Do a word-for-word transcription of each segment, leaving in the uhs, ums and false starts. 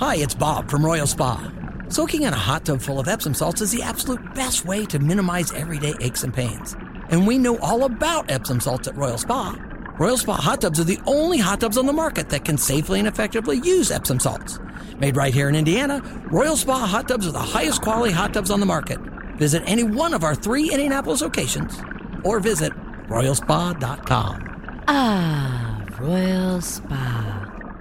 Hi, it's Bob from Royal Spa. Soaking in a hot tub full of Epsom salts is the absolute best way to minimize everyday aches and pains. And we know all about Epsom salts at Royal Spa. Royal Spa hot tubs are the only hot tubs on the market that can safely and effectively use Epsom salts. Made right here in Indiana, Royal Spa hot tubs are the highest quality hot tubs on the market. Visit any one of our three Indianapolis locations or visit royal spa dot com. Ah, Royal Spa.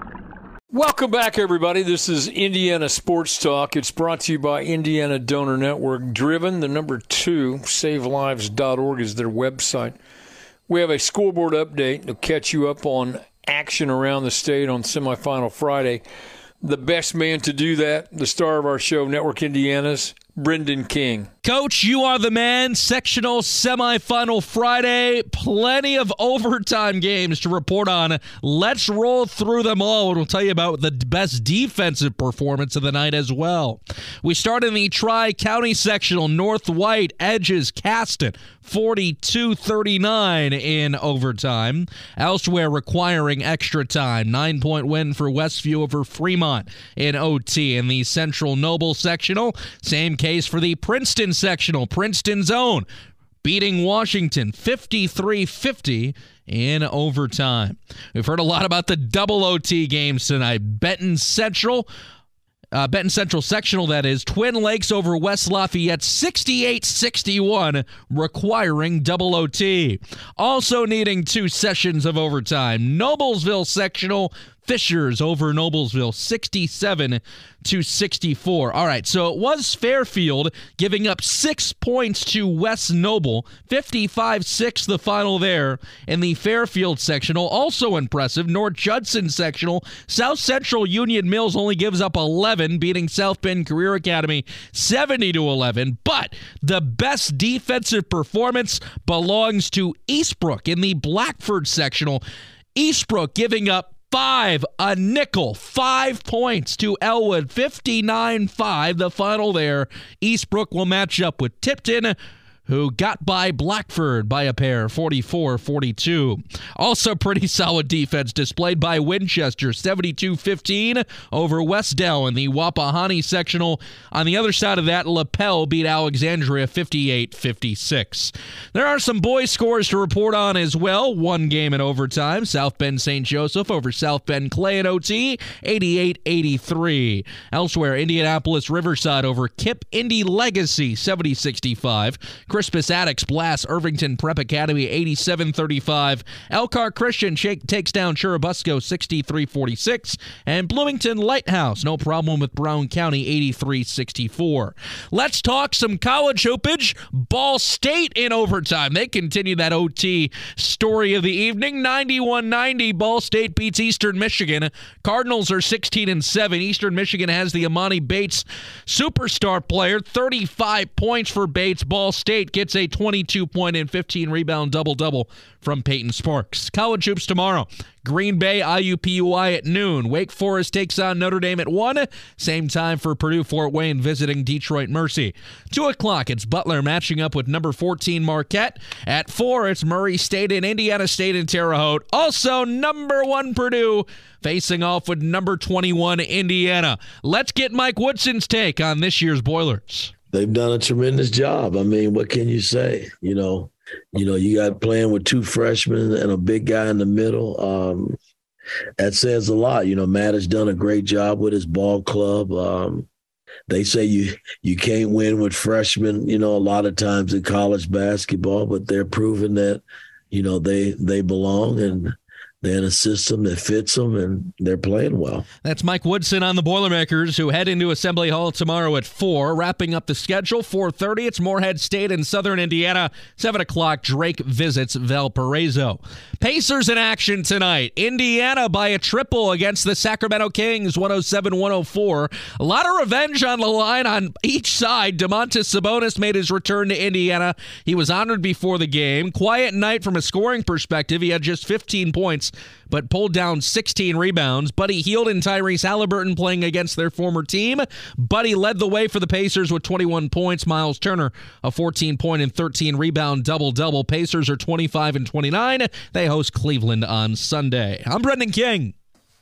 Welcome back, everybody. This is Indiana Sports Talk. It's brought to you by Indiana Donor Network. Driven, the number two, save lives dot org is their website. We have a scoreboard update to catch you up on action around the state on semifinal Friday. The best man to do that, the star of our show, Network Indiana's, Brendan King. Coach, you are the man. Sectional semifinal Friday. Plenty of overtime games to report on. Let's roll through them all, and we'll tell you about the best defensive performance of the night as well. We start in the Tri-County sectional. North White edges Caston forty-two thirty-nine in overtime. Elsewhere requiring extra time. Nine-point win for Westview over Fremont in O T. In the Central Noble sectional, same case for the Princeton sectional. Princeton's own beating Washington fifty-three fifty in overtime. We've heard a lot about the double O T games tonight. Benton Central, uh, Benton Central sectional, that is. Twin Lakes over West Lafayette sixty-eight sixty-one, requiring double O T. Also needing two sessions of overtime. Noblesville sectional, Fishers over Noblesville sixty-seven to sixty-four. All right, so it was Fairfield giving up six points to West Noble. fifty-five six the final there in the Fairfield sectional. Also impressive, North Judson sectional. South Central Union Mills only gives up eleven, beating South Bend Career Academy seventy to eleven. But the best defensive performance belongs to Eastbrook in the Blackford sectional. Eastbrook giving up Five, a nickel, five points to Elwood, fifty-nine five, the final there. Eastbrook will match up with Tipton, who got by Blackford by a pair, forty-four forty-two. Also pretty solid defense displayed by Winchester, seventy-two fifteen over Westdell in the Wapahani sectional. On the other side of that, LaPel beat Alexandria fifty-eight fifty-six. There are some boys scores to report on as well. One game in overtime. South Bend Saint Joseph over South Bend Clay in O T, eighty-eight eighty-three. Elsewhere, Indianapolis Riverside over Kip Indy Legacy, seventy sixty-five. Crispus Attucks blasts Irvington Prep Academy eighty-seven thirty-five. Elkhart Christian shake, takes down Churubusco sixty-three forty-six. And Bloomington Lighthouse, no problem with Brown County, eighty-three sixty-four. Let's talk some college hoopage. Ball State in overtime. They continue that O T story of the evening. ninety-one ninety, Ball State beats Eastern Michigan. Cardinals are sixteen and seven. Eastern Michigan has the Amani Bates superstar player. thirty-five points for Bates. Ball State gets a twenty-two point and fifteen rebound double-double from Peyton Sparks. College hoops tomorrow. Green Bay, I U P U I at noon. Wake Forest takes on Notre Dame at one. Same time for Purdue Fort Wayne visiting Detroit Mercy. two o'clock, it's Butler matching up with number fourteen Marquette. At four, it's Murray State and Indiana State in Terre Haute. Also, number one Purdue facing off with number twenty-one Indiana. Let's get Mike Woodson's take on this year's Boilers. They've done a tremendous job. I mean, what can you say? You know, you know, you got playing with two freshmen and a big guy in the middle. Um, that says a lot. You know, Matt has done a great job with his ball club. Um, they say you you can't win with freshmen, you know, a lot of times in college basketball, but they're proving that, you know, they they belong and they're in a system that fits them, and they're playing well. That's Mike Woodson on the Boilermakers, who head into Assembly Hall tomorrow at four. Wrapping up the schedule, four thirty, it's Morehead State in Southern Indiana. seven o'clock, Drake visits Valparaiso. Pacers in action tonight. Indiana by a triple against the Sacramento Kings, one oh seven one oh four. A lot of revenge on the line on each side. Domantas Sabonis made his return to Indiana. He was honored before the game. Quiet night from a scoring perspective. He had just fifteen points, but pulled down sixteen rebounds. Buddy Hield and Tyrese Halliburton playing against their former team. Buddy led the way for the Pacers with twenty-one points. Miles Turner, a fourteen point and thirteen rebound double-double. Pacers are twenty-five and twenty-nine. They host Cleveland on Sunday. I'm Brendan King.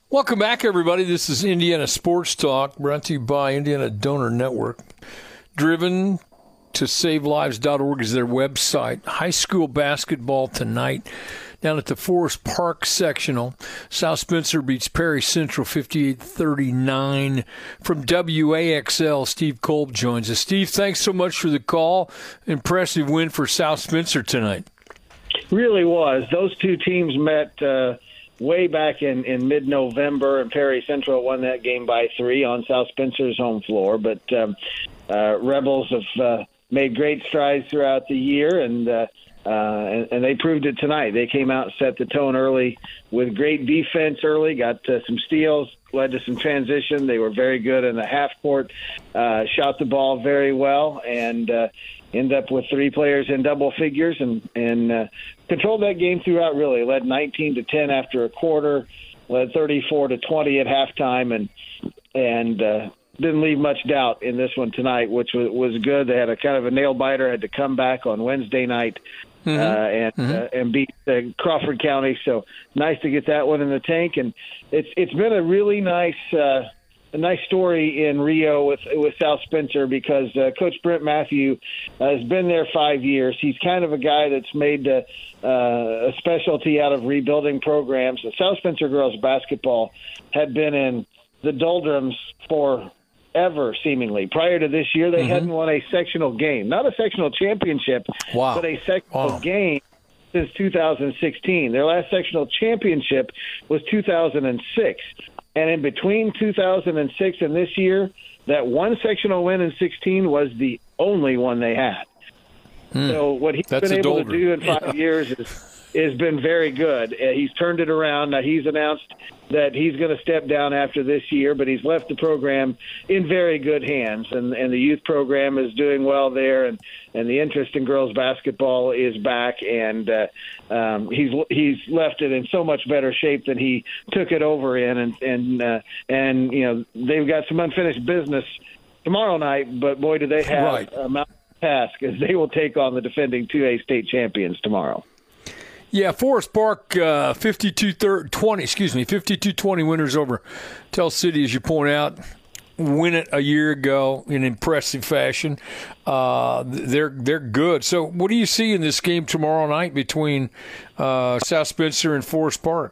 Welcome back, everybody. This is Indiana Sports Talk, brought to you by Indiana Donor Network. Driven to save lives dot org is their website. High school basketball tonight down at the Forest Park sectional. South Spencer beats Perry Central fifty-eight thirty-nine. From W A X L, Steve Kolb joins us. Steve, thanks so much for the call. Impressive win for South Spencer tonight. Really was. Those two teams met uh, way back in, in mid-November, and Perry Central won that game by three on South Spencer's home floor. But um, uh, Rebels have uh, made great strides throughout the year, and, uh, uh, and and they proved it tonight. They came out and set the tone early with great defense early, got uh, some steals, led to some transition. They were very good in the half court, uh, shot the ball very well, and uh, end up with three players in double figures, and, and uh, controlled that game throughout, really. Led nineteen to ten after a quarter, led thirty-four to twenty at halftime, and and uh, didn't leave much doubt in this one tonight, which was, was good. They had a kind of a nail-biter, had to come back on Wednesday night mm-hmm. uh, and mm-hmm. uh, and beat uh, Crawford County, so nice to get that one in the tank. And it's it's been a really nice uh, a nice story in Rio with with South Spencer, because uh, Coach Brent Matthew uh, has been there five years. He's kind of a guy that's made uh, uh, a specialty out of rebuilding programs. The South Spencer girls basketball had been in the doldrums for ever, seemingly. Prior to this year, they mm-hmm. hadn't won a sectional game, not a sectional championship, wow. but a sectional wow. game since two thousand sixteen. Their last sectional championship was two thousand six. And in between two thousand six and this year, that one sectional win in sixteen was the only one they had. Mm. So what he's That's been able to do in five yeah. years is has been very good. Uh, he's turned it around. Now, he's announced that he's going to step down after this year, but he's left the program in very good hands, and, and the youth program is doing well there, and, and the interest in girls basketball is back, and uh, um, he's he's left it in so much better shape than he took it over in, and and uh, and you know, they've got some unfinished business tomorrow night, but boy, do they have right. a mountain task, as they will take on the defending two A state champions tomorrow. Yeah, Forest Park, uh, fifty-two twenty, excuse me, fifty-two twenty winners over Tell City, as you point out. Win it a year ago in impressive fashion. Uh, they're they're good. So, what do you see in this game tomorrow night between uh, South Spencer and Forest Park?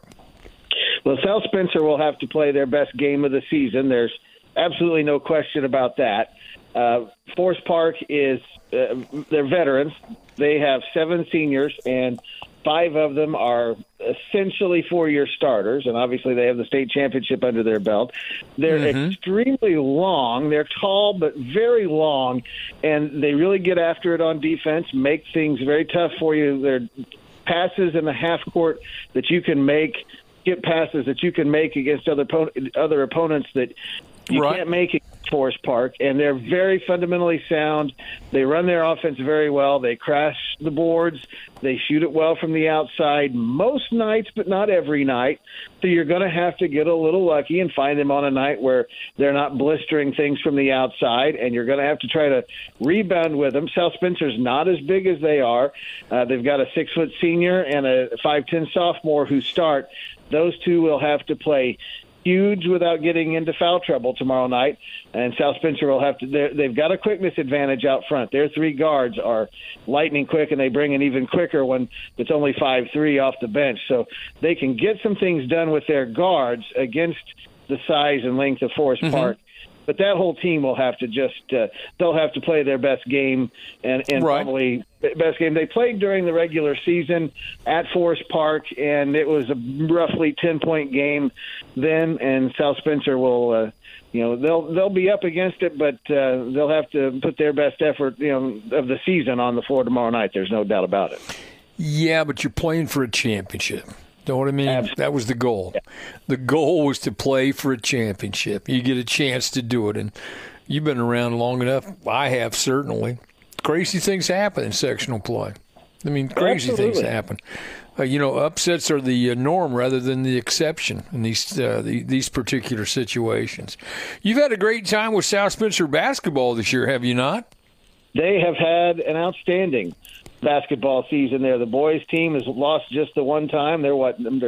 Well, South Spencer will have to play their best game of the season. There's absolutely no question about that. Uh, Forest Park is uh, they're veterans. They have seven seniors, and five of them are essentially four-year starters, and obviously they have the state championship under their belt. They're mm-hmm. extremely long. They're tall but very long, and they really get after it on defense, make things very tough for you. They're passes in the half court that you can make, get passes that you can make against other other opponents that you right. can't make against Forest Park, and they're very fundamentally sound. They run their offense very well. They crash the boards. They shoot it well from the outside most nights, but not every night. So you're going to have to get a little lucky and find them on a night where they're not blistering things from the outside, and you're going to have to try to rebound with them. South Spencer's not as big as they are. Uh, they've got a six-foot senior and a five ten sophomore who start. Those two will have to play huge without getting into foul trouble tomorrow night, and South Spencer will have to. They've got a quickness advantage out front. Their three guards are lightning quick, and they bring it even quicker when it's only five three off the bench. So they can get some things done with their guards against the size and length of Forest mm-hmm. Park. But that whole team will have to just uh, they'll have to play their best game, and, and right. probably best game. They played during the regular season at Forest Park, and it was a roughly ten-point game then, and South Spencer will uh, you know, they'll they'll be up against it, but uh, they'll have to put their best effort, you know, of the season on the floor tomorrow night. There's no doubt about it. Yeah, but you're playing for a championship. Know what I mean? Absolutely. That was the goal. Yeah. The goal was to play for a championship. You get a chance to do it, and you've been around long enough. I have, certainly. Crazy things happen in sectional play. I mean, crazy Absolutely. things happen. Uh, you know, upsets are the uh, norm rather than the exception in these uh, the, these particular situations. You've had a great time with South Spencer basketball this year, have you not? They have had an outstanding basketball season there. The boys team has lost just the one time. They're what, number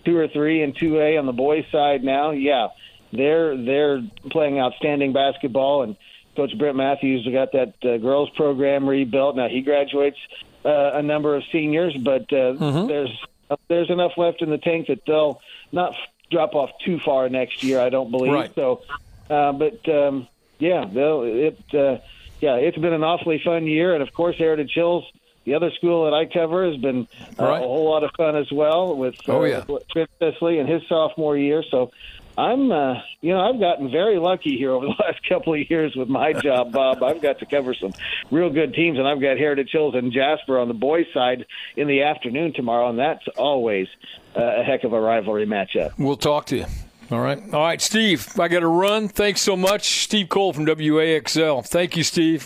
two or three in two A on the boys' side now. Yeah, they're they're playing outstanding basketball, and Coach Brent Matthews got that uh, girls program rebuilt. Now he graduates uh, a number of seniors, but uh, mm-hmm. there's there's enough left in the tank that they'll not drop off too far next year, I don't believe. Right. So, uh, but um, yeah, they'll, it uh, yeah, it's been an awfully fun year, and of course, Heritage Hills, the other school that I cover, has been uh, right. a whole lot of fun as well with uh, oh, yeah. Chris Sisley in his sophomore year. So, I'm, uh, you know, I've gotten very lucky here over the last couple of years with my job, Bob. I've got to cover some real good teams, and I've got Heritage Hills and Jasper on the boys' side in the afternoon tomorrow, and that's always uh, a heck of a rivalry matchup. We'll talk to you. All right. All right, Steve, I got to run. Thanks so much. Steve Cole from W A X L. Thank you, Steve.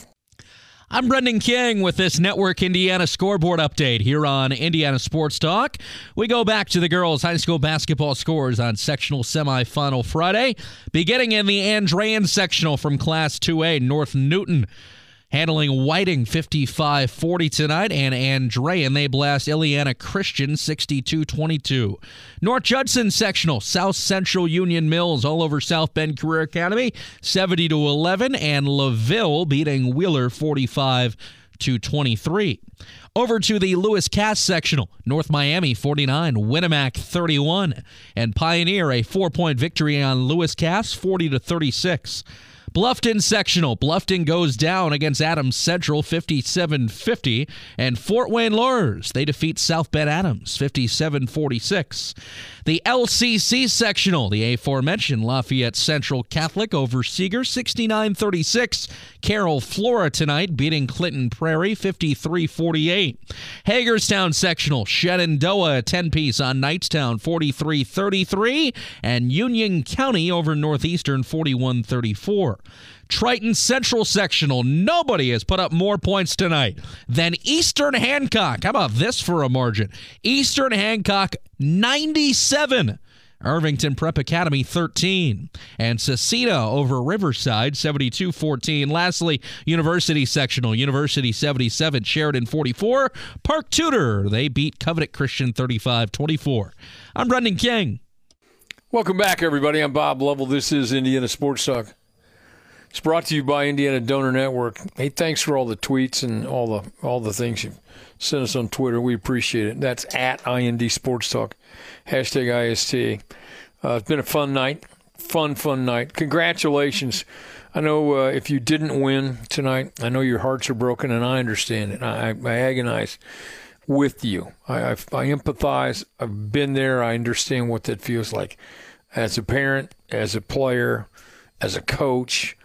I'm Brendan King with this Network Indiana scoreboard update here on Indiana Sports Talk. We go back to the girls' high school basketball scores on sectional semifinal Friday, beginning in the Andrean sectional from Class two A. North Newton handling Whiting fifty-five forty tonight, and Andrean, they blast Ileana Christian sixty-two twenty-two. North Judson sectional, South Central Union Mills all over South Bend Career Academy seventy to eleven, and LaVille beating Wheeler forty-five to twenty-three. Over to the Lewis Cass sectional, North Miami forty-nine, Winnemac thirty-one, and Pioneer a four-point victory on Lewis Cass forty to thirty-six. Bluffton sectional. Bluffton goes down against Adams Central fifty-seven fifty. And Fort Wayne Lures, they defeat South Bend Adams fifty-seven forty-six. The L C C sectional. The aforementioned Lafayette Central Catholic over Seeger sixty-nine thirty-six. Carroll Flora tonight beating Clinton Prairie fifty-three forty-eight. Hagerstown sectional. Shenandoah a ten-piece on Knightstown forty-three thirty-three. And Union County over Northeastern forty-one thirty-four. Triton Central sectional. Nobody has put up more points tonight than Eastern Hancock. How about this for a margin? Eastern Hancock ninety-seven. Irvington Prep Academy thirteen. And Cecina over Riverside seventy-two fourteen. Lastly, University sectional. University seventy-seven. Sheridan forty-four. Park Tudor, they beat Covenant Christian thirty-five twenty-four. I'm Brendan King. Welcome back, everybody. I'm Bob Lovell. This is Indiana Sports Talk. It's brought to you by Indiana Donor Network. Hey, thanks for all the tweets and all the all the things you've sent us on Twitter. We appreciate it. That's at I N D Sports Talk, hashtag I S T. Uh, it's been a fun night, fun, fun night. Congratulations. I know uh, if you didn't win tonight, I know your hearts are broken, and I understand it. I, I agonize with you. I, I, I empathize. I've been there. I understand what that feels like as a parent, as a player, as a coach.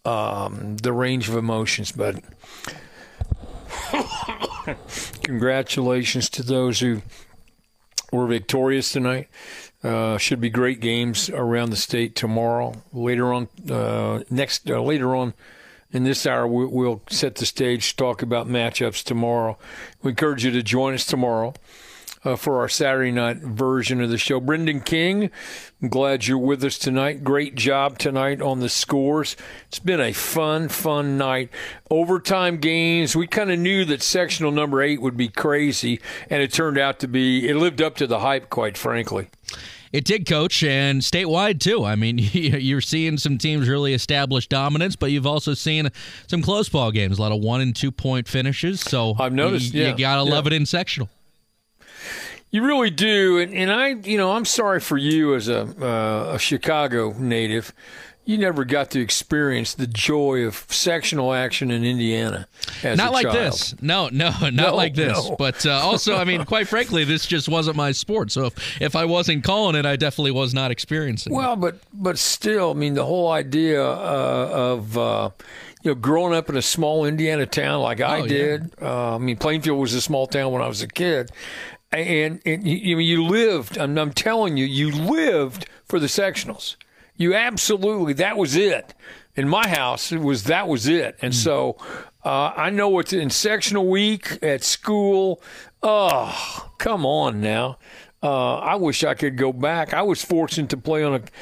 Um, the range of emotions, but congratulations to those who were victorious tonight. Uh, should be great games around the state tomorrow. Later on, uh, next uh, later on in this hour, we, we'll set the stage to talk about matchups tomorrow. We encourage you to join us tomorrow Uh, for our Saturday night version of the show. Brendan King, I'm glad you're with us tonight. Great job tonight on the scores. It's been a fun, fun night. Overtime games. We kind of knew that sectional number eight would be crazy, and it turned out to be, it lived up to the hype, quite frankly. It did, Coach, and statewide, too. I mean, you're seeing some teams really establish dominance, but you've also seen some close ball games, a lot of one- and two-point finishes. So I've noticed, you, yeah. you got to love yeah. it in sectional. You really do, and, and I, you know, I'm sorry for you as a uh, a Chicago native. You never got to experience the joy of sectional action in Indiana as not a like child. this. No, no, not No, like this. no. But uh, also, I mean, quite frankly, this just wasn't my sport. So if, if I wasn't calling it, I definitely was not experiencing Well, it. but but still, I mean, the whole idea uh, of uh, you know growing up in a small Indiana town like I Oh, yeah. did. Uh, I mean, Plainfield was a small town when I was a kid. And, and you, you lived, I'm, I'm telling you, you lived for the sectionals. You absolutely, that was it. In my house, it was that was it. And so uh, I know it's in sectional week at school. Oh, come on now. Uh, I wish I could go back. I was fortunate to play on a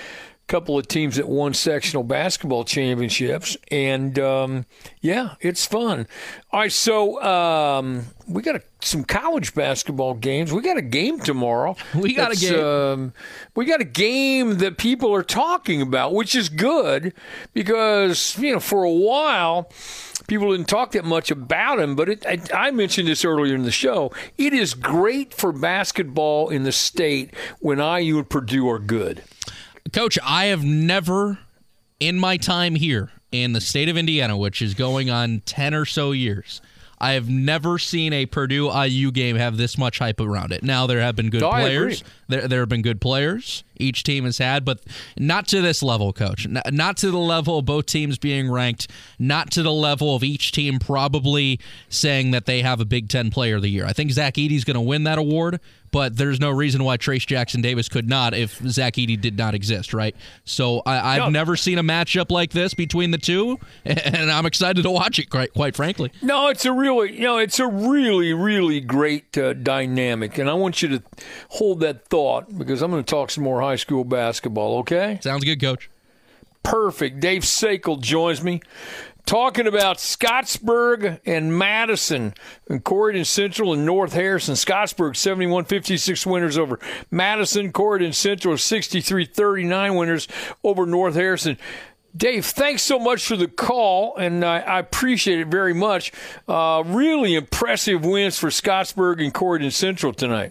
couple of teams that won sectional basketball championships, and um, yeah, it's fun. All right, so um, we got a, some college basketball games. We got a game tomorrow. We got That's, a game. Um, we got a game that people are talking about, which is good because you know for a while people didn't talk that much about him. But it, I, I mentioned this earlier in the show. It is great for basketball in the state when I U and Purdue are good. Coach, I have never in my time here in the state of Indiana, which is going on ten or so years, I have never seen a Purdue I U game have this much hype around it. Now, there have been good No, I players. agree. There, there have been good players each team has had, but not to this level, Coach. Not, not to the level of both teams being ranked, not to the level of each team probably saying that they have a Big Ten Player of the Year. I think Zach Edey's going to win that award, but there's no reason why Trace Jackson Davis could not if Zach Edey did not exist, right? So I, I've No. never seen a matchup like this between the two, and I'm excited to watch it, quite, quite frankly. No, it's a really, you know, it's a really, really great uh, dynamic, and I want you to hold that thought because I'm going to talk some more high school basketball. Okay? Sounds good, Coach. Perfect. Dave Sakel joins me. Talking about Scottsburg and Madison and Corydon Central and North Harrison. Scottsburg seventy-one fifty-six winners over Madison. Corydon Central sixty-three thirty-nine winners over North Harrison. Dave, thanks so much for the call, and I, I appreciate it very much. Uh, really impressive wins for Scottsburg and Corydon Central tonight.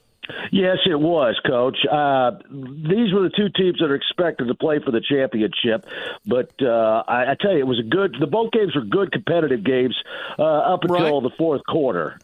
Yes, it was, Coach. Uh, these were the two teams that are expected to play for the championship. But uh, I, I tell you, it was a good – the both games were good competitive games uh, up until Right. the fourth quarter.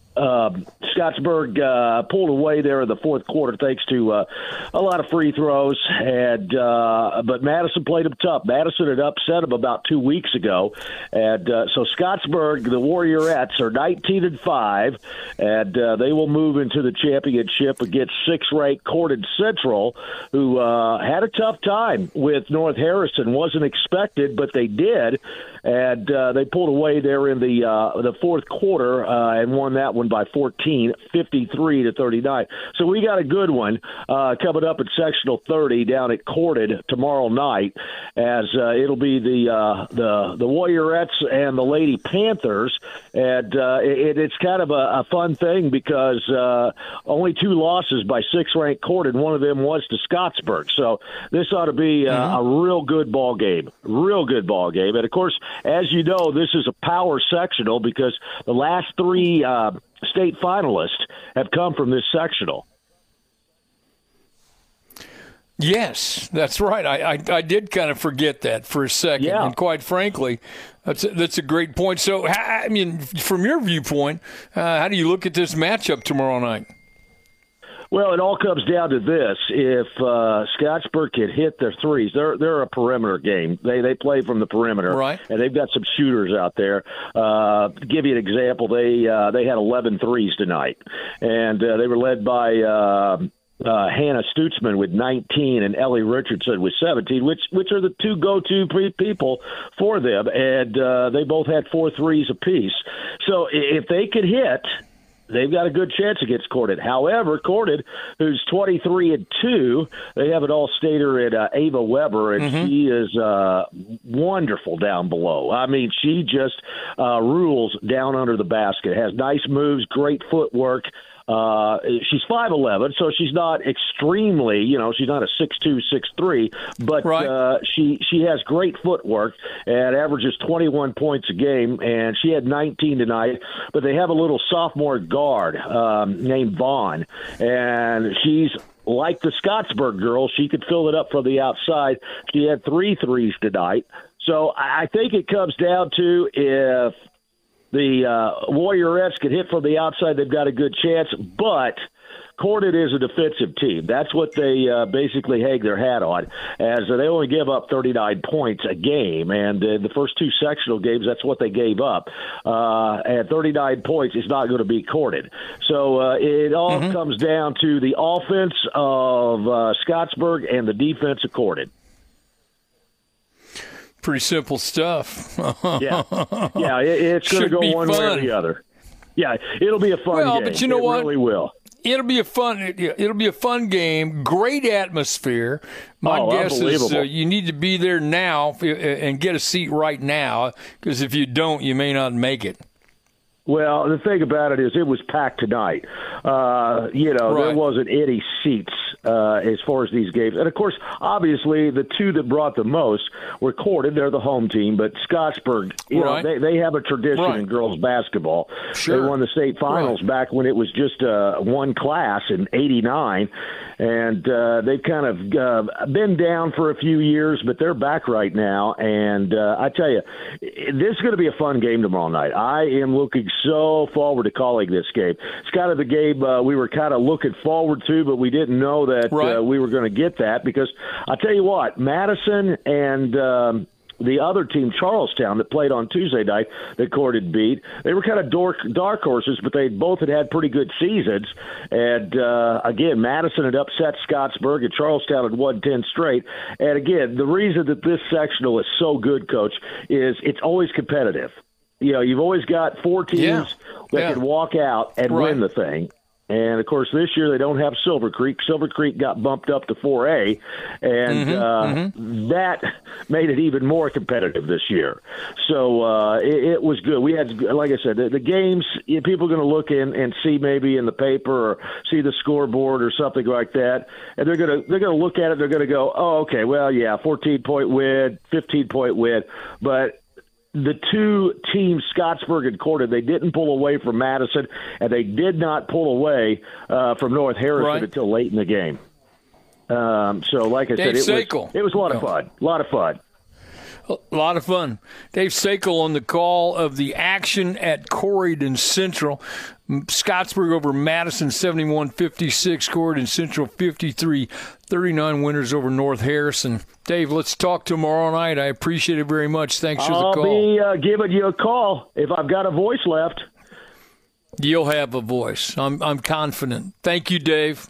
Um, Scottsburg uh, pulled away there in the fourth quarter thanks to uh, a lot of free throws, and uh, but Madison played them tough. Madison had upset them about two weeks ago, and uh, so Scottsburg, the Warriorettes, are nineteen and five, and uh, they will move into the championship against sixth-ranked Corydon Central, who uh, had a tough time with North Harrison. Wasn't expected, but they did, and uh, they pulled away there in the uh, the fourth quarter uh, and won that one by fourteen, fifty-three to thirty-nine. So we got a good one uh, coming up at sectional thirty down at Corydon tomorrow night, as uh, it'll be the uh, the the Warriorettes and the Lady Panthers, and uh, it, it's kind of a, a fun thing because uh, only two losses by sixth-ranked Corydon. One of them was to Scottsburg. So this ought to be uh, mm-hmm. a real good ball game, real good ball game. And of course, as you know, this is a power sectional because the last three uh, state finalists have come from this sectional. Yes, that's right. I, I, I did kind of forget that for a second. Yeah. And quite frankly, that's a, that's a great point. So, I mean, from your viewpoint, uh, how do you look at this matchup tomorrow night? Well, it all comes down to this. If uh, Scottsburg can hit their threes, they're they're a perimeter game. They they play from the perimeter, right? And they've got some shooters out there. Uh, to give you an example, they uh, they had eleven threes tonight, and uh, they were led by uh, uh, Hannah Stutzman with nineteen and Ellie Richardson with seventeen, which which are the two go-to people for them, and uh, they both had four threes apiece. So if they could hit, they've got a good chance against Corydon. However, Corydon, who's twenty-three and two, they have an all-stater at uh, Ava Weber, and mm-hmm. she is uh, wonderful down below. I mean, she just uh, rules down under the basket. Has nice moves, great footwork. Uh, she's five eleven, so she's not extremely, you know, she's not a six two, six three, but right. uh, she she has great footwork and averages twenty-one points a game, and she had nineteen tonight. But they have a little sophomore guard um, named Vaughn, and she's like the Scottsburg girl. She could fill it up from the outside. She had three threes tonight. So I think it comes down to if the uh, Warriorettes can hit from the outside, they've got a good chance. But Corydon is a defensive team. That's what they uh, basically hang their hat on, as they only give up thirty-nine points a game. And uh, the first two sectional games, that's what they gave up. Uh, and thirty-nine points is not going to beat Corydon. So uh, it all mm-hmm. comes down to the offense of uh, Scottsburg and the defense of Corydon. Pretty simple stuff. yeah, yeah, it, it's going to go one fun. way or the other. Yeah, it'll be a fun well, game. But you know it what? really will. It'll be a fun. It'll be a fun game. Great atmosphere. My oh, guess is uh, unbelievable. you need to be there now and get a seat right now, because if you don't, you may not make it. Well, the thing about it is it was packed tonight. Uh, you know, Right. there wasn't any seats uh, as far as these games. And, of course, obviously the two that brought the most were Corden. They're the home team. But Scottsburg, you Right. know, they, they have a tradition Right. in girls basketball. Sure. They won the state finals Right. back when it was just uh, one class in eighty-nine. And uh, they've kind of uh, been down for a few years, but they're back right now. And uh, I tell you, this is going to be a fun game tomorrow night. I am looking so forward to calling this game. It's kind of the game uh, we were kind of looking forward to, but we didn't know that Right. uh, we were going to get that, because I tell you what, Madison and um, the other team, Charlestown, that played on Tuesday night that Corden beat, they were kind of dark, dark horses, but they both had had pretty good seasons. And, uh, again, Madison had upset Scottsburg, and Charlestown had won ten straight. And, again, the reason that this sectional is so good, Coach, is it's always competitive. You know, you've always got four teams Yeah. that Yeah. can walk out and Right. win the thing. And, of course, this year they don't have Silver Creek. Silver Creek got bumped up to four A, and Mm-hmm, uh, mm-hmm. that made it even more competitive this year. So uh, it, it was good. We had, like I said, the, the games, you know, people are going to look in and see maybe in the paper or see the scoreboard or something like that, and they're going to they're going to look at it. They're going to go, oh, okay, well, yeah, fourteen-point win, fifteen-point win, but the two teams, Scottsburg and Corden, they didn't pull away from Madison, and they did not pull away uh, from North Harrison Right. until late in the game. Um, so, like I Dave said, it Sakel. was, it was a lot of No. fun. A lot of fun. A lot of fun. Dave Sakel on the call of the action at Corydon Central. Scottsburg over Madison, seventy-one fifty-six. Corydon Central, fifty-three thirty-nine winners over North Harrison. Dave, let's talk tomorrow night. I appreciate it very much. Thanks for the I'll call. be uh, giving you a call if I've got a voice left. You'll have a voice. I'm I'm confident. Thank you, Dave.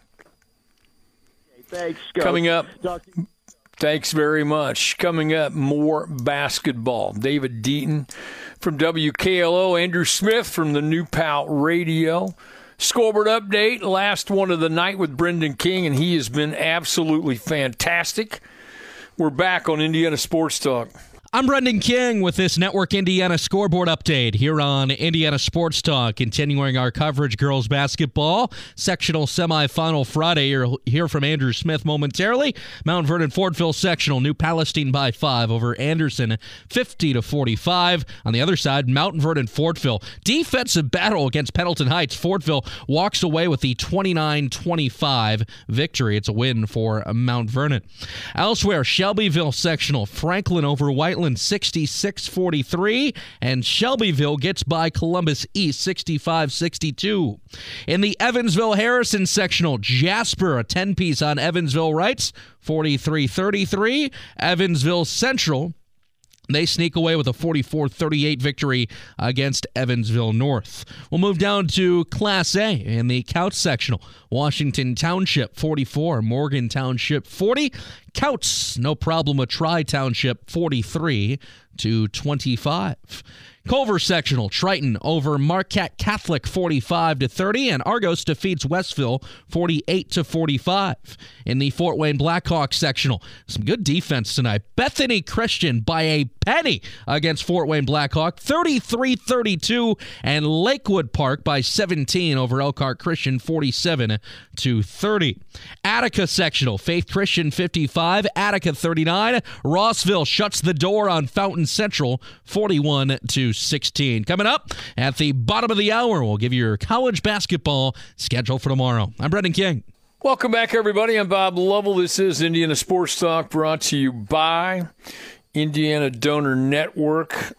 Thanks, Coach. Coming up. Talk to you. Thanks very much. Coming up, more basketball. David Deaton from W K L O, Andrew Smith from the New Pal Radio. Scoreboard update, last one of the night with Brendan King, and he has been absolutely fantastic. We're back on Indiana Sports Talk. I'm Brendan King with this Network Indiana scoreboard update here on Indiana Sports Talk, continuing our coverage girls basketball sectional semifinal Friday. You'll hear from Andrew Smith momentarily. Mount Vernon Fordville sectional, New Palestine by five over Anderson, fifty to forty-five. On the other side, Mount Vernon Fordville defensive battle against Pendleton Heights. Fordville walks away with the twenty-nine twenty-five victory. It's a win for Mount Vernon. Elsewhere, Shelbyville sectional, Franklin over Whiteland, sixty-six forty-three, and Shelbyville gets by Columbus East sixty-five sixty-two. In the Evansville-Harrison sectional, Jasper, a ten-piece on Evansville Rights, forty-three thirty-three. Evansville Central, they sneak away with a forty-four thirty-eight victory against Evansville North. We'll move down to Class A in the Couch sectional. Washington Township forty-four, Morgan Township forty. Couts, no problem with Tri Township forty-three to twenty-five. Culver sectional, Triton over Marquette Catholic forty-five to thirty, and Argos defeats Westville forty-eight to forty-five. In the Fort Wayne Blackhawks sectional, some good defense tonight. Bethany Christian by a penny against Fort Wayne Blackhawk, thirty-three thirty-two, and Lakewood Park by seventeen over Elkhart Christian, forty-seven to thirty. Attica sectional, Faith Christian fifty-five, Attica thirty-nine. Rossville shuts the door on Fountain Central, forty-one to sixteen. Coming up at the bottom of the hour, we'll give you your college basketball schedule for tomorrow. I'm Brendan King. Welcome back, everybody. I'm Bob Lovell. This is Indiana Sports Talk, brought to you by Indiana Donor Network.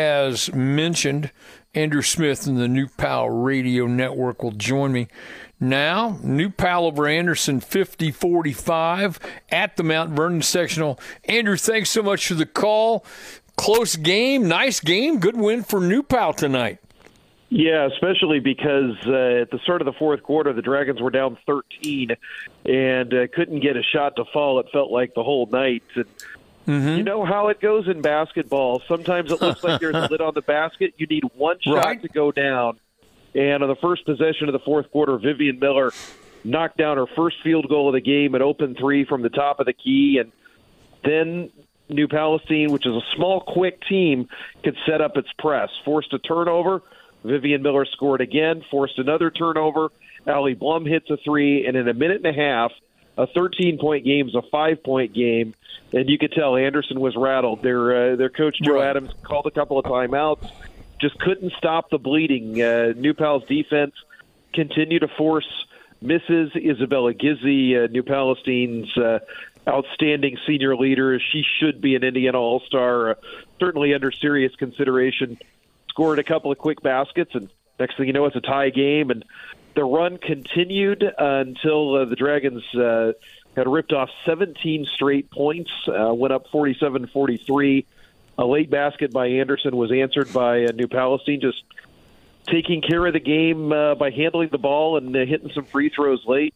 As mentioned, Andrew Smith and the New Pal Radio Network will join me now. New Pal over Anderson, fifty forty-five at the Mount Vernon sectional. Andrew, thanks so much for the call. Close game, nice game, good win for New Pal tonight. Yeah, especially because uh, at the start of the fourth quarter, the Dragons were down thirteen and uh, couldn't get a shot to fall. It felt like the whole night. And Mm-hmm. you know how it goes in basketball. Sometimes it looks like there's a lid on the basket. You need one shot Right. to go down, And on the first possession of the fourth quarter, Vivian Miller knocked down her first field goal of the game, an open three from the top of the key. And then New Palestine, which is a small, quick team, could set up its press. Forced a turnover. Vivian Miller scored again, forced another turnover. Allie Blum hits a three, and in a minute and a half, a thirteen-point game is a five-point game. And you could tell Anderson was rattled. Their, uh, their coach, Joe Right. Adams, called a couple of timeouts. Just couldn't stop the bleeding. Uh, New Pal's defense continued to force misses. Isabella Gizzi, uh, New Palestine's uh, outstanding senior leader. She should be an Indiana All-Star, uh, certainly under serious consideration. Scored a couple of quick baskets, and next thing you know, it's a tie game. And the run continued uh, until uh, the Dragons uh, had ripped off seventeen straight points, uh, went up forty-seven forty-three. A late basket by Anderson was answered by uh, New Palestine, just taking care of the game uh, by handling the ball and uh, hitting some free throws late,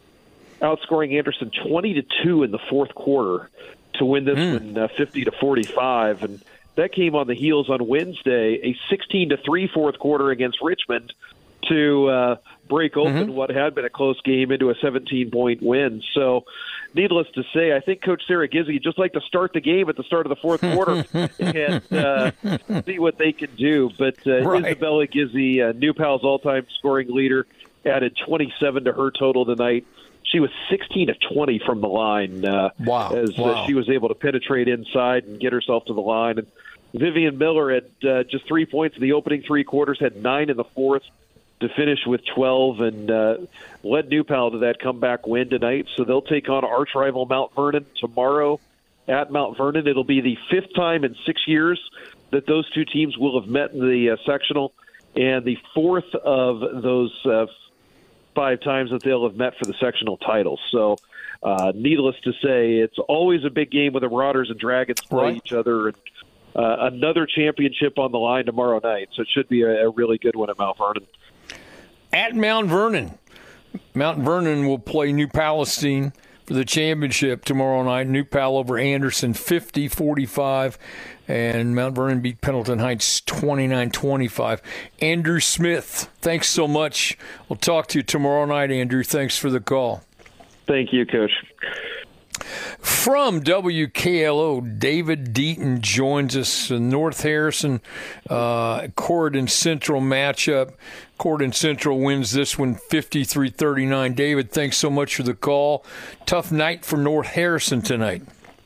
outscoring Anderson twenty to two in the fourth quarter to win this mm. one uh, fifty to forty-five. And that came on the heels on Wednesday, a sixteen to three fourth quarter against Richmond to uh, break open mm-hmm. what had been a close game into a seventeen-point win. So, needless to say, I think Coach Sarah Gizzi just like to start the game at the start of the fourth quarter and uh, see what they can do. But uh, right. Isabella Gizzi, uh, New Pal's all-time scoring leader, added twenty-seven to her total tonight. She was sixteen of twenty from the line uh, wow. as wow. Uh, she was able to penetrate inside and get herself to the line. And Vivian Miller had uh, just three points in the opening three quarters, had nine in the fourth to finish with twelve, and uh, led New Pal to that comeback win tonight. So they'll take on arch rival Mount Vernon tomorrow at Mount Vernon. It'll be the fifth time in six years that those two teams will have met in the uh, sectional, and the fourth of those uh, five times that they'll have met for the sectional title. So uh, needless to say, it's always a big game when the Marauders and Dragons play right. each other. And uh, another championship on the line tomorrow night, so it should be a, a really good one at Mount Vernon. At Mount Vernon. Mount Vernon will play New Palestine for the championship tomorrow night. New Pal over Anderson fifty forty-five, and Mount Vernon beat Pendleton Heights twenty-nine twenty-five. Andrew Smith, thanks so much. We'll talk to you tomorrow night, Andrew. Thanks for the call. Thank you, Coach. From W K L O, David Deaton joins us. North Harrison, uh, Corydon Central matchup. Corydon Central wins this one fifty-three thirty-nine. David, thanks so much for the call. Tough night for North Harrison tonight.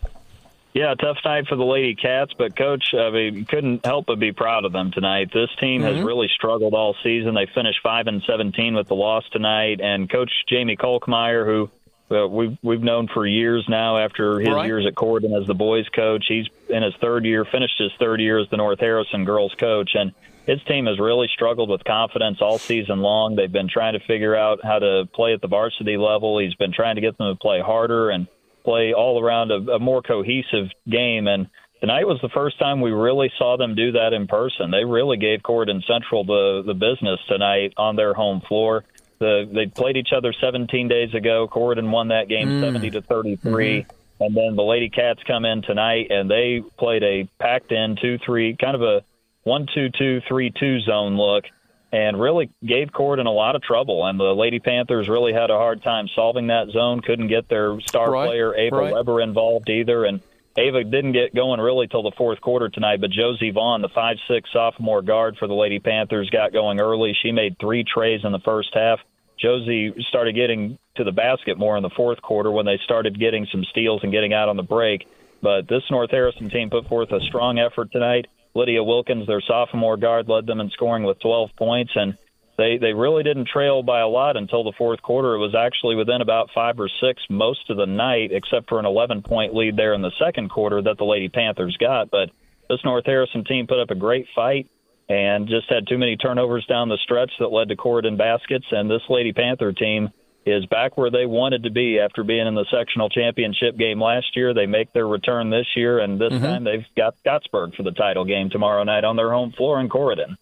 Yeah, tough night for the Lady Cats, but Coach, I mean, couldn't help but be proud of them tonight. This team mm-hmm. has really struggled all season. They finished five and seventeen with the loss tonight, and Coach Jamie Kolkmeyer, who Uh, we've we've known for years now after his right. years at Corydon as the boys coach. He's in his third year, finished his third year as the North Harrison girls coach, and his team has really struggled with confidence all season long. They've been trying to figure out how to play at the varsity level. He's been trying to get them to play harder and play all around a, a more cohesive game. And tonight was the first time we really saw them do that in person. They really gave Corydon Central the, the business tonight on their home floor. The, they played each other seventeen days ago. Corydon won that game mm. seventy to thirty-three. Mm-hmm. And then the Lady Cats come in tonight, and they played a packed-in two three, kind of a one two two three two zone look, and really gave Corydon a lot of trouble. And the Lady Panthers really had a hard time solving that zone, couldn't get their star right. player, Ava right. Weber, involved either. And Ava didn't get going really till the fourth quarter tonight, but Josie Vaughn, the five six sophomore guard for the Lady Panthers, got going early. She made three trays in the first half. Josie started getting to the basket more in the fourth quarter when they started getting some steals and getting out on the break. But this North Harrison team put forth a strong effort tonight. Lydia Wilkins, their sophomore guard, led them in scoring with twelve points, and they, they really didn't trail by a lot until the fourth quarter. It was actually within about five or six most of the night, except for an eleven-point lead there in the second quarter that the Lady Panthers got. But this North Harrison team put up a great fight and just had too many turnovers down the stretch that led to Corydon baskets. And this Lady Panther team is back where they wanted to be after being in the sectional championship game last year. They make their return this year, and this mm-hmm. time they've got Scottsburg for the title game tomorrow night on their home floor in Corydon.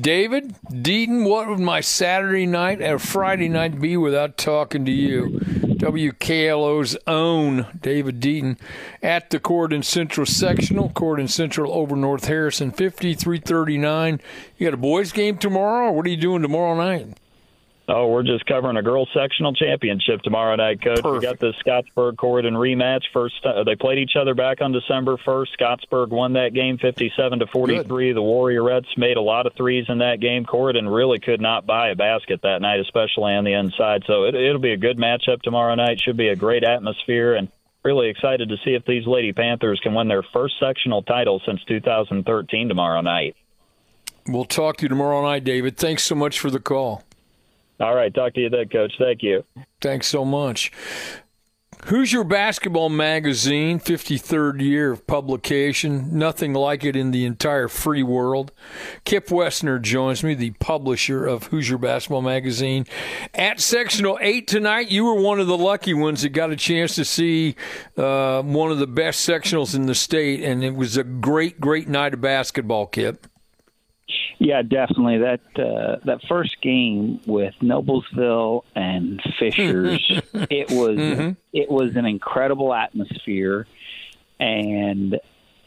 David Deaton, what would my Saturday night or Friday night be without talking to you? W K L O's own David Deaton at the Corydon Central Sectional. Corydon Central over North Harrison, fifty-three thirty-nine. You got a boys game tomorrow, or what are you doing tomorrow night? Oh, we're just covering a girls sectional championship tomorrow night, Coach. Perfect. We got the Scottsburg-Corydon rematch. First, uh, they played each other back on December first. Scottsburg won that game fifty-seven to forty-three. Good. The Warriorettes made a lot of threes in that game. Corydon really could not buy a basket that night, especially on the inside. So it, it'll be a good matchup tomorrow night. Should be a great atmosphere, and really excited to see if these Lady Panthers can win their first sectional title since two thousand thirteen tomorrow night. We'll talk to you tomorrow night, David. Thanks so much for the call. All right, talk to you then, Coach. Thank you. Thanks so much. Hoosier Basketball Magazine, fifty-third year of publication. Nothing like it in the entire free world. Kip Wessner joins me, the publisher of Hoosier Basketball Magazine. At Sectional eight tonight, you were one of the lucky ones that got a chance to see uh, one of the best sectionals in the state, and it was a great, great night of basketball, Kip. Yeah, definitely. That uh, that first game with Noblesville and Fishers, it was mm-hmm. it was an incredible atmosphere, and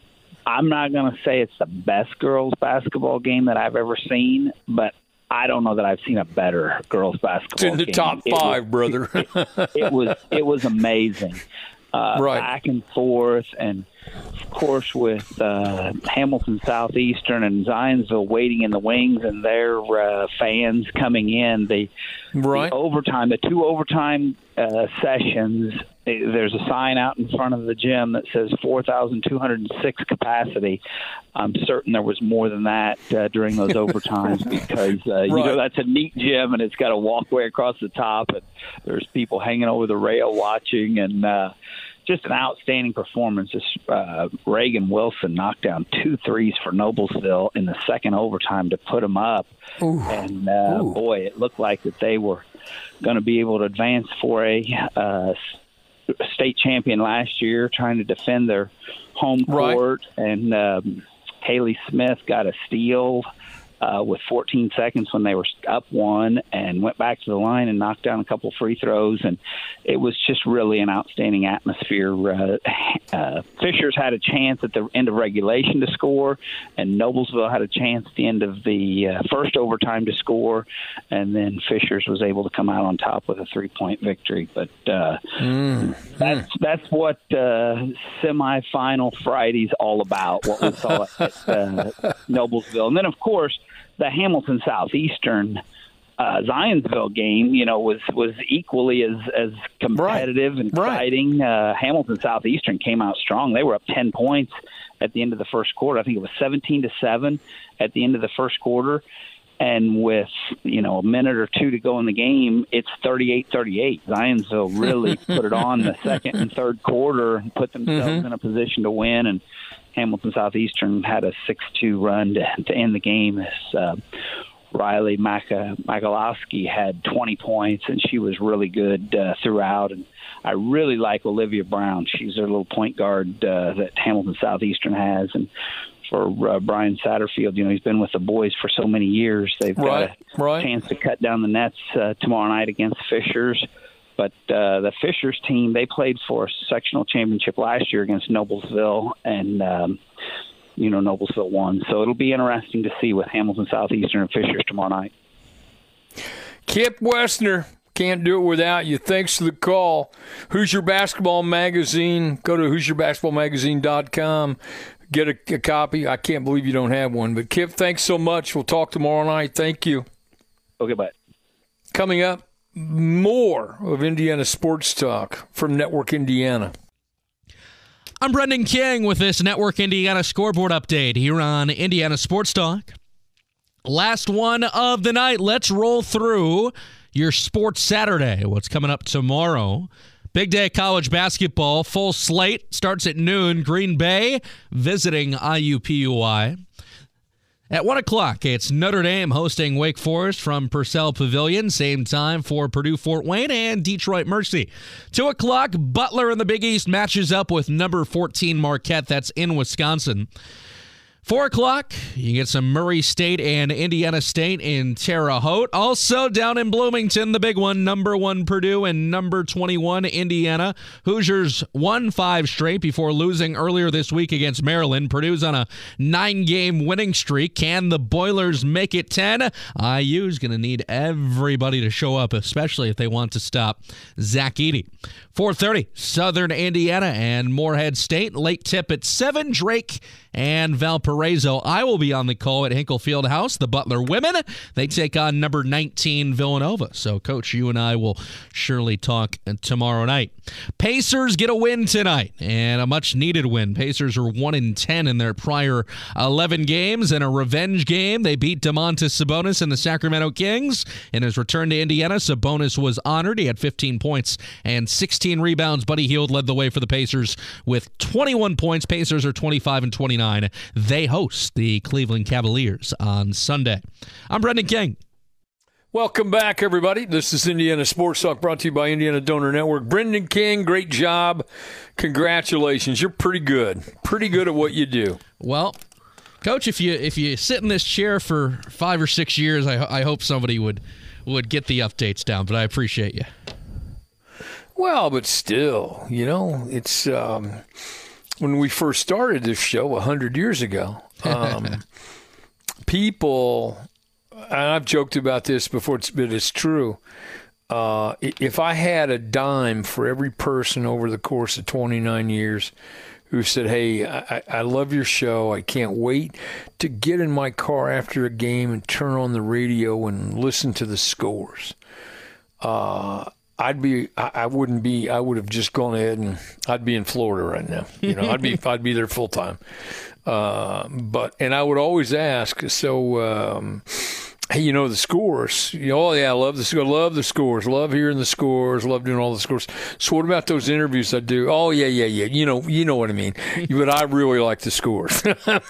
I'm not going to say it's the best girls basketball game that I've ever seen, but I don't know that I've seen a better girls basketball game. It's in the game. top five, it was, brother. it, it was it was amazing, uh, right. back and forth, and of course, with uh, Hamilton Southeastern and Zionsville waiting in the wings and their uh, fans coming in, the, right. the overtime, the two overtime uh, sessions, there's a sign out in front of the gym that says four thousand two hundred six capacity. I'm certain there was more than that uh, during those overtimes because, uh, right. you know, that's a neat gym and it's got a walkway across the top and there's people hanging over the rail watching and, uh, just an outstanding performance. Uh, Reagan Wilson knocked down two threes for Noblesville in the second overtime to put them up. Ooh. And, uh, Ooh. boy, it looked like that they were going to be able to advance for a uh, state champion last year, trying to defend their home court. Right. And um, Haley Smith got a steal Uh, with fourteen seconds when they were up one and went back to the line and knocked down a couple free throws. And it was just really an outstanding atmosphere. Uh, uh, Fishers had a chance at the end of regulation to score, and Noblesville had a chance at the end of the uh, first overtime to score. And then Fishers was able to come out on top with a three-point victory. But uh, mm. that's, that's what uh, semifinal Friday's all about, what we saw at uh, Noblesville. And then, of course, the Hamilton Southeastern uh, Zionsville game, you know, was, was equally as, as competitive right. and exciting. Right. Uh, Hamilton Southeastern came out strong. They were up ten points at the end of the first quarter. I think it was seventeen to seven at the end of the first quarter. And with, you know, a minute or two to go in the game, it's thirty-eight thirty-eight. Zionsville really put it on the second and third quarter and put themselves mm-hmm. in a position to win. And Hamilton Southeastern had a six two run to, to end the game as uh, Riley Maka, Makalowski had twenty points, and she was really good uh, throughout. And I really like Olivia Brown. She's their little point guard uh, that Hamilton Southeastern has. And for uh, Brian Satterfield, you know, he's been with the boys for so many years. They've right, got a right. chance to cut down the nets uh, tomorrow night against Fishers. But uh, the Fishers team, they played for a sectional championship last year against Noblesville, and, um, you know, Noblesville won. So it'll be interesting to see with Hamilton Southeastern and Fishers tomorrow night. Kip Wessner, can't do it without you. Thanks for the call. Hoosier Basketball Magazine. Go to hoosier basketball magazine dot com. Get a, a copy. I can't believe you don't have one. But, Kip, thanks so much. We'll talk tomorrow night. Thank you. Okay, bye. Coming up, more of Indiana Sports Talk from Network Indiana. I'm Brendan King with this Network Indiana scoreboard update here on Indiana Sports Talk. Last one of the night. Let's roll through your Sports Saturday. What's coming up tomorrow? Big day of college basketball. Full slate starts at noon. Green Bay visiting I U P U I. At one o'clock, it's Notre Dame hosting Wake Forest from Purcell Pavilion. Same time for Purdue Fort Wayne and Detroit Mercy. two o'clock, Butler in the Big East matches up with number fourteen Marquette. That's in Wisconsin. Four o'clock, you get some Murray State and Indiana State in Terre Haute. Also down in Bloomington, the big one, number one Purdue and number twenty-one Indiana. Hoosiers won five straight before losing earlier this week against Maryland. Purdue's on a nine-game winning streak. Can the Boilers make it ten? I U's going to need everybody to show up, especially if they want to stop Zach Edey. four thirty, Southern Indiana and Morehead State. Late tip at seven, Drake and Valparaiso. I will be on the call at Hinkle Fieldhouse. The Butler women, they take on number nineteen Villanova. So, Coach, you and I will surely talk tomorrow night. Pacers get a win tonight, and a much-needed win. Pacers are one and ten in their prior eleven games. In a revenge game, they beat Domantas Sabonis and the Sacramento Kings. In his return to Indiana, Sabonis was honored. He had fifteen points and sixteen rebounds. Buddy Hield led the way for the Pacers with twenty-one points. Pacers are twenty-five and twenty-nine. They host the Cleveland Cavaliers on Sunday. I'm Brendan King. Welcome back, everybody. This is Indiana Sports Talk, brought to you by Indiana Donor Network. Brendan King, great job. Congratulations. You're pretty good. Pretty good at what you do. Well, Coach, if you if you sit in this chair for five or six years, I, I hope somebody would, would get the updates down, but I appreciate you. Well, but still, you know, it's um, when we first started this show one hundred years ago, um, people, and I've joked about this before, but it's true. Uh, if I had a dime for every person over the course of twenty-nine years who said, hey, I, I love your show, I can't wait to get in my car after a game and turn on the radio and listen to the scores, uh, I'd be, I, I wouldn't be, I would have just gone ahead and I'd be in Florida right now. You know, I'd be, I'd be there full time. Uh, but, and I would always ask, so, um, hey, you know, the scores, you know, oh yeah, I love the score, love the scores, love hearing the scores, love doing all the scores. So what about those interviews I do? Oh yeah, yeah, yeah. You know, you know what I mean. But I really like the scores.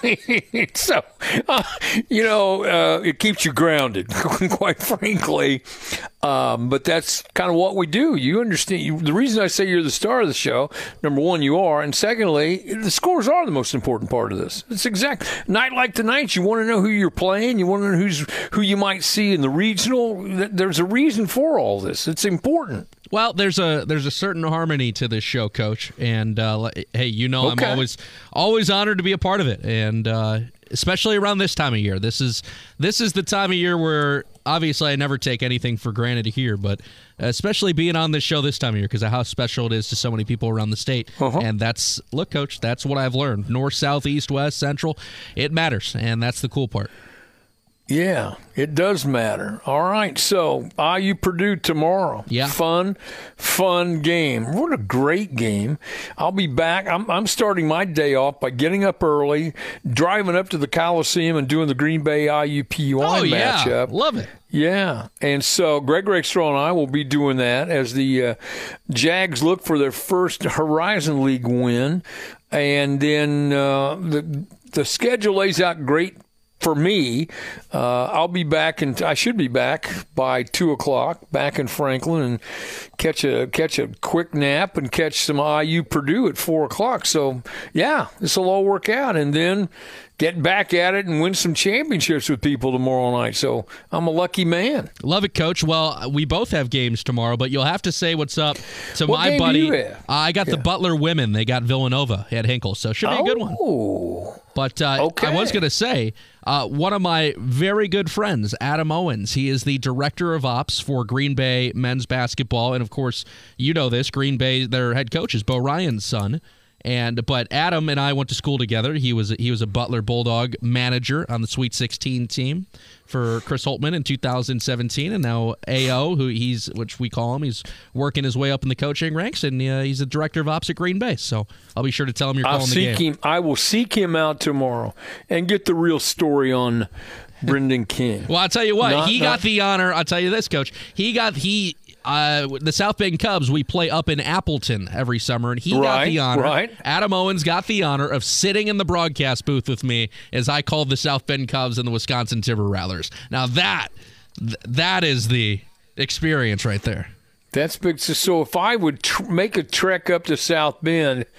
so, uh, you know, uh, it keeps you grounded, quite frankly. Um, but that's kind of what we do. You understand. You, the reason I say you're the star of the show, number one, you are, and secondly, the scores are the most important part of this. It's exact night like tonight. You want to know who you're playing. You want to know who's who you might see in the regional. There's a reason for all this. It's important. Well, there's a there's a certain harmony to this show, Coach, and uh, hey, you know, okay. I'm always always honored to be a part of it, and uh, especially around this time of year. This is this is the time of year where obviously I never take anything for granted here, but especially being on this show this time of year because of how special it is to so many people around the state. Uh-huh. And that's look, Coach, that's what I've learned. North, south, east, west, central, it matters, and that's the cool part. Yeah, it does matter. All right, so I U Purdue tomorrow. Yeah. Fun, fun game. What a great game. I'll be back. I'm, I'm starting my day off by getting up early, driving up to the Coliseum and doing the Green Bay I U P U I oh, matchup. Yeah. Love it. Yeah, and so Greg Rakestraw and I will be doing that as the uh, Jags look for their first Horizon League win. And then uh, the the schedule lays out great for me. uh, I'll be back, and I should be back by two o'clock, back in Franklin, and catch a catch a quick nap and catch some I U Purdue at four o'clock. So yeah, this will all work out, and then get back at it and win some championships with people tomorrow night. So I'm a lucky man. Love it, Coach. Well, we both have games tomorrow, but you'll have to say what's up to what my game buddy. Do you have? Uh, I got yeah. the Butler women. They got Villanova at Hinkle, so should be oh. a good one. But uh, okay. I was going to say, uh, one of my very good friends, Adam Owens, he is the director of ops for Green Bay men's basketball. And, of course, you know this, Green Bay, their head coach is Bo Ryan's son. And but Adam and I went to school together. He was he was a Butler Bulldog manager on the Sweet sixteen team for Chris Holtman in two thousand seventeen, and now A O, who he's which we call him, he's working his way up in the coaching ranks, and uh, he's the director of ops at Green Bay. So I'll be sure to tell him you're I'll calling seek the game. Him, I will seek him out tomorrow and get the real story on Brendan King. Well, I'll tell you what, not, he not, got the honor. I'll tell you this, Coach. He got he. Uh, the South Bend Cubs, we play up in Appleton every summer, and he right, got the honor. Right. Adam Owens got the honor of sitting in the broadcast booth with me as I called the South Bend Cubs and the Wisconsin Timber Rattlers. Now that th- that is the experience right there. That's big. So if I would tr- make a trek up to South Bend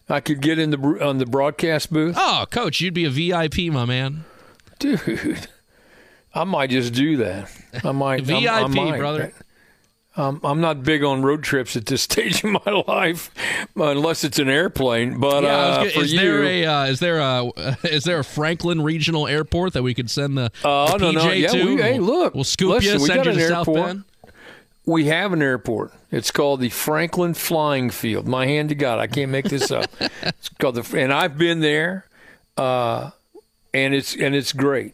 I could get in the on the broadcast booth. Oh, Coach, you'd be a V I P, my man. Dude, I might just do that. I might. V I P, I might. brother. Um, I'm not big on road trips at this stage of my life, unless it's an airplane. But yeah, uh, gonna, for is you, there a uh, is there a uh, is there a Franklin Regional Airport that we could send the, uh, the no, P J no, yeah, to? we, hey, look, we'll scoop listen, you, we send got you an to South airport. Bend. We have an airport. It's called the Franklin Flying Field. My hand to God, I can't make this up. It's called the, and I've been there, uh, and it's and it's great.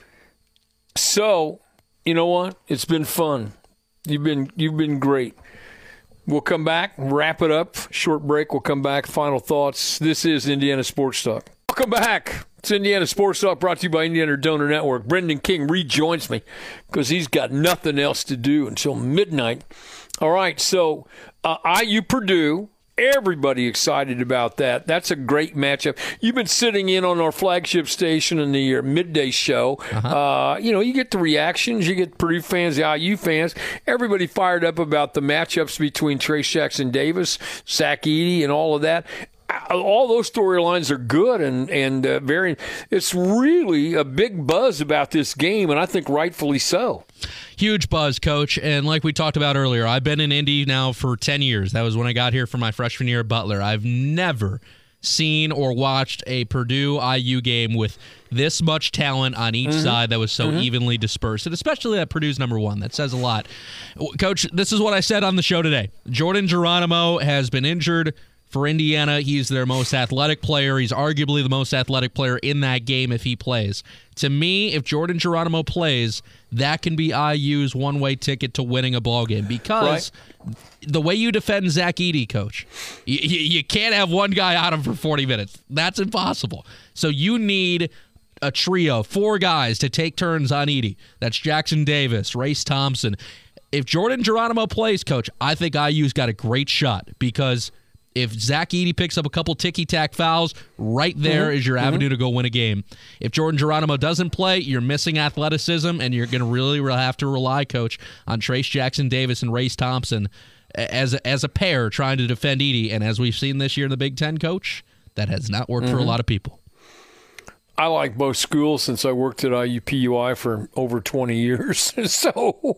So, you know what? It's been fun. You've been you've been great. We'll come back, wrap it up. Short break. We'll come back. Final thoughts. This is Indiana Sports Talk. Welcome back. It's Indiana Sports Talk, brought to you by Indiana Donor Network. Brendan King rejoins me because he's got nothing else to do until midnight. All right, so uh, I U Purdue. Everybody excited about that. That's a great matchup. You've been sitting in on our flagship station in the uh, midday show. Uh-huh. Uh, you know, you get the reactions. You get Purdue fans, the I U fans. Everybody fired up about the matchups between Trace Jackson Davis, Zach Edey, and all of that. All those storylines are good and and uh, very. It's really a big buzz about this game, and I think rightfully so. Huge buzz, Coach. And like we talked about earlier, I've been in Indy now for ten years. That was when I got here for my freshman year at Butler. I've never seen or watched a Purdue I U game with this much talent on each mm-hmm. side that was so mm-hmm. evenly dispersed, and especially that Purdue's number one. That says a lot. Coach, this is what I said on the show today. Jordan Geronimo has been injured for Indiana. He's their most athletic player. He's arguably the most athletic player in that game if he plays. To me, if Jordan Geronimo plays, that can be I U's one-way ticket to winning a ball game because right. the way you defend Zach Edey, Coach, you, you can't have one guy on him for forty minutes. That's impossible. So you need a trio, four guys to take turns on Edey. That's Jackson Davis, Race Thompson. If Jordan Geronimo plays, Coach, I think I U's got a great shot because if Zach Edey picks up a couple ticky-tack fouls, right there mm-hmm. is your avenue mm-hmm. to go win a game. If Jordan Geronimo doesn't play, you're missing athleticism, and you're going to really have to rely, Coach, on Trace Jackson Davis and Race Thompson as a, as a pair trying to defend Edey. And as we've seen this year in the Big Ten, Coach, that has not worked mm-hmm. for a lot of people. I like both schools since I worked at I U P U I for over twenty years. So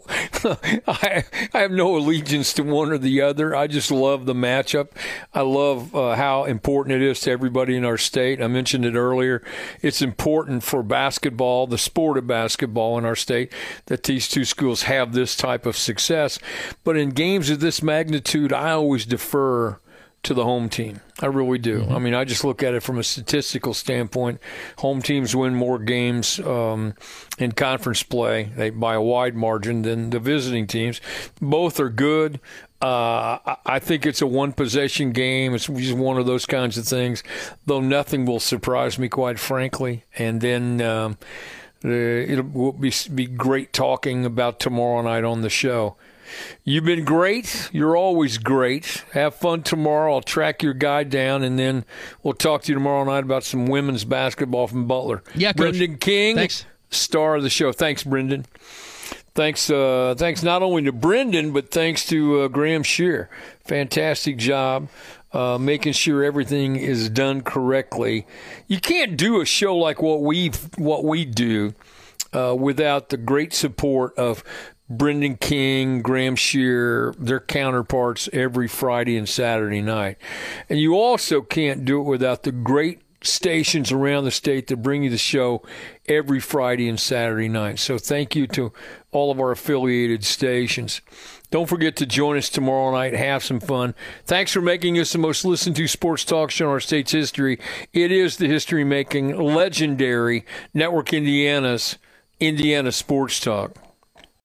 I, I have no allegiance to one or the other. I just love the matchup. I love uh, how important it is to everybody in our state. I mentioned it earlier. It's important for basketball, the sport of basketball in our state, that these two schools have this type of success. But in games of this magnitude, I always defer to the home team. I really do. Mm-hmm. I mean, I just look at it from a statistical standpoint. Home teams win more games um, in conference play they, by a wide margin than the visiting teams. Both are good. Uh, I think it's a one-possession game. It's just one of those kinds of things, though nothing will surprise me, quite frankly. And then um, the, it'll be, be great talking about tomorrow night on the show. You've been great. You're always great. Have fun tomorrow. I'll track your guy down, and then we'll talk to you tomorrow night about some women's basketball from Butler. Yeah, Coach. Brendan King, Thanks. Star of the show. Thanks, Brendan. Thanks, uh, thanks not only to Brendan, but thanks to uh, Graham Shear. Fantastic job uh, making sure everything is done correctly. You can't do a show like what we what we do uh, without the great support of Brendan King, Graham Shear, their counterparts every Friday and Saturday night. And you also can't do it without the great stations around the state that bring you the show every Friday and Saturday night. So thank you to all of our affiliated stations. Don't forget to join us tomorrow night. Have some fun. Thanks for making us the most listened to sports talk show in our state's history. It is the history-making, legendary Network Indiana's Indiana Sports Talk.